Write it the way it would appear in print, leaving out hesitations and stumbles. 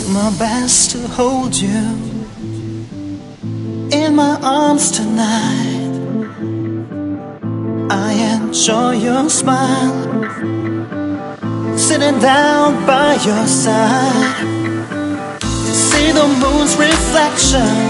my best to hold you in my arms tonight. I enjoy your smile, sitting down by your side. See the moon's reflection